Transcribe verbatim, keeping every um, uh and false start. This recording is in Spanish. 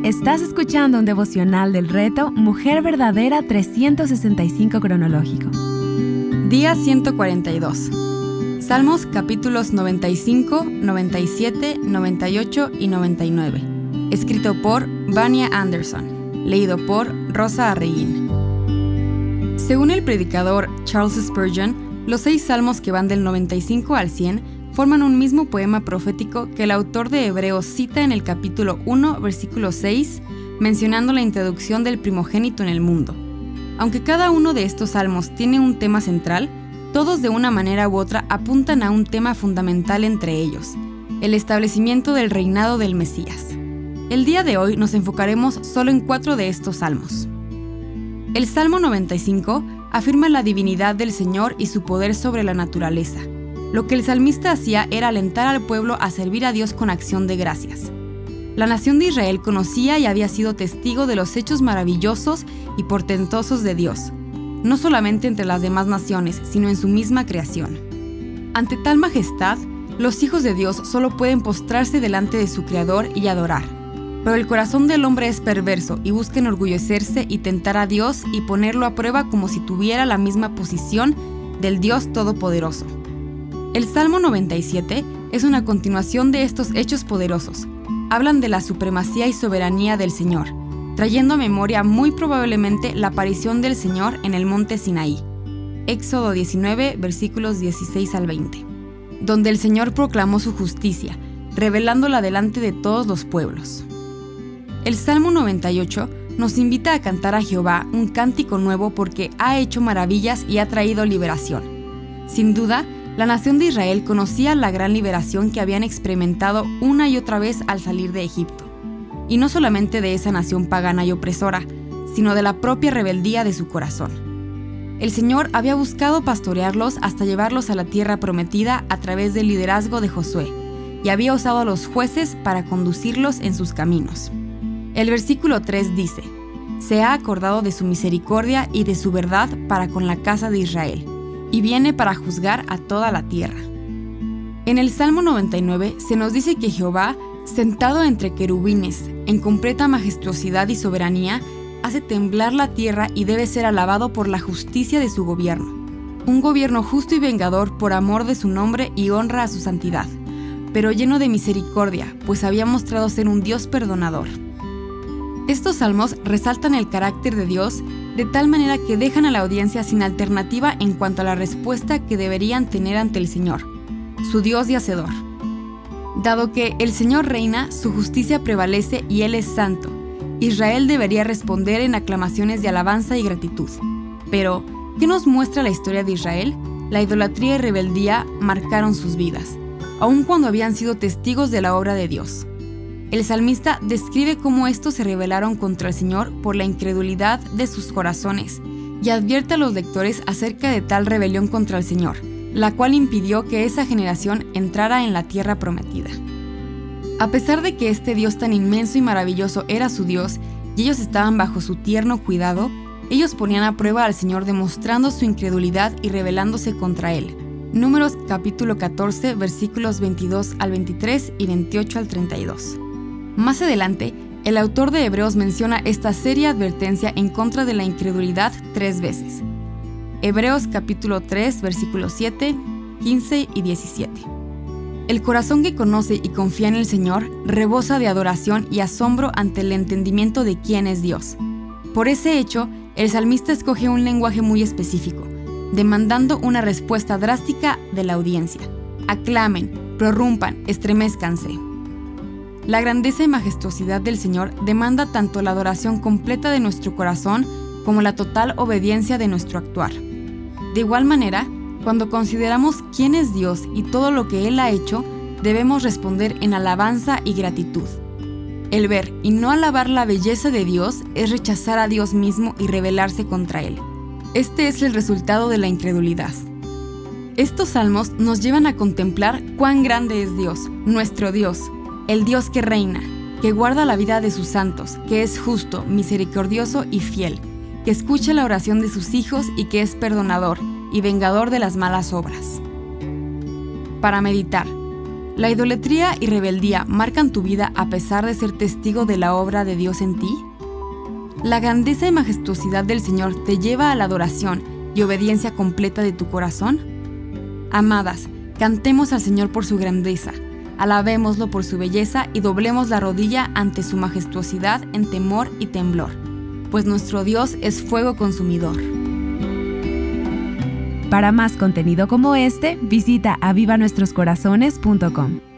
Estás escuchando un devocional del reto Mujer Verdadera trescientos sesenta y cinco cronológico. Día ciento cuarenta y dos. Salmos capítulos noventa y cinco, noventa y siete, noventa y ocho y noventa y nueve. Escrito por Vania Anderson. Leído por Rosa Arreguín. Según el predicador Charles Spurgeon, los seis salmos que van del noventa y cinco al cien forman un mismo poema profético que el autor de Hebreos cita en el capítulo uno, versículo seis, mencionando la introducción del primogénito en el mundo. Aunque cada uno de estos salmos tiene un tema central, todos de una manera u otra apuntan a un tema fundamental entre ellos, el establecimiento del reinado del Mesías. El día de hoy nos enfocaremos solo en cuatro de estos salmos. El Salmo noventa y cinco afirma la divinidad del Señor y su poder sobre la naturaleza. Lo que el salmista hacía era alentar al pueblo a servir a Dios con acción de gracias. La nación de Israel conocía y había sido testigo de los hechos maravillosos y portentosos de Dios, no solamente entre las demás naciones, sino en su misma creación. Ante tal majestad, los hijos de Dios solo pueden postrarse delante de su Creador y adorar. Pero el corazón del hombre es perverso y busca enorgullecerse y tentar a Dios y ponerlo a prueba como si tuviera la misma posición del Dios Todopoderoso. El Salmo noventa y siete es una continuación de estos hechos poderosos. Hablan de la supremacía y soberanía del Señor, trayendo a memoria muy probablemente la aparición del Señor en el monte Sinaí. Éxodo diecinueve, versículos dieciséis al veinte, donde el Señor proclamó su justicia, revelándola delante de todos los pueblos. El Salmo noventa y ocho nos invita a cantar a Jehová un cántico nuevo porque ha hecho maravillas y ha traído liberación. Sin duda, la nación de Israel conocía la gran liberación que habían experimentado una y otra vez al salir de Egipto. Y no solamente de esa nación pagana y opresora, sino de la propia rebeldía de su corazón. El Señor había buscado pastorearlos hasta llevarlos a la tierra prometida a través del liderazgo de Josué, y había usado a los jueces para conducirlos en sus caminos. El versículo tres dice: «Se ha acordado de su misericordia y de su verdad para con la casa de Israel, y viene para juzgar a toda la tierra». En el Salmo noventa y nueve se nos dice que Jehová, sentado entre querubines, en completa majestuosidad y soberanía, hace temblar la tierra y debe ser alabado por la justicia de su gobierno. Un gobierno justo y vengador por amor de su nombre y honra a su santidad, pero lleno de misericordia, pues había mostrado ser un Dios perdonador. Estos salmos resaltan el carácter de Dios de tal manera que dejan a la audiencia sin alternativa en cuanto a la respuesta que deberían tener ante el Señor, su Dios y Hacedor. Dado que el Señor reina, su justicia prevalece y Él es santo, Israel debería responder en aclamaciones de alabanza y gratitud. Pero, ¿qué nos muestra la historia de Israel? La idolatría y rebeldía marcaron sus vidas, aun cuando habían sido testigos de la obra de Dios. El salmista describe cómo estos se rebelaron contra el Señor por la incredulidad de sus corazones y advierte a los lectores acerca de tal rebelión contra el Señor, la cual impidió que esa generación entrara en la tierra prometida. A pesar de que este Dios tan inmenso y maravilloso era su Dios y ellos estaban bajo su tierno cuidado, ellos ponían a prueba al Señor demostrando su incredulidad y rebelándose contra Él. Números capítulo catorce, versículos veintidós al veintitrés y veintiocho al treinta y dos. Más adelante, el autor de Hebreos menciona esta seria advertencia en contra de la incredulidad tres veces. Hebreos capítulo tres, versículos siete, quince y diecisiete. El corazón que conoce y confía en el Señor rebosa de adoración y asombro ante el entendimiento de quién es Dios. Por ese hecho, el salmista escoge un lenguaje muy específico, demandando una respuesta drástica de la audiencia. Aclamen, prorrumpan, estremezcanse. La grandeza y majestuosidad del Señor demanda tanto la adoración completa de nuestro corazón como la total obediencia de nuestro actuar. De igual manera, cuando consideramos quién es Dios y todo lo que Él ha hecho, debemos responder en alabanza y gratitud. El ver y no alabar la belleza de Dios es rechazar a Dios mismo y rebelarse contra Él. Este es el resultado de la incredulidad. Estos salmos nos llevan a contemplar cuán grande es Dios, nuestro Dios, el Dios que reina, que guarda la vida de sus santos, que es justo, misericordioso y fiel, que escucha la oración de sus hijos y que es perdonador y vengador de las malas obras. Para meditar, ¿La idolatría y rebeldía marcan tu vida a pesar de ser testigo de la obra de Dios en ti? ¿La grandeza y majestuosidad del Señor te lleva a la adoración y obediencia completa de tu corazón? Amadas, cantemos al Señor por su grandeza, alabémoslo por su belleza y doblemos la rodilla ante su majestuosidad en temor y temblor, pues nuestro Dios es fuego consumidor. Para más contenido como este, visita aviva nuestros corazones punto com.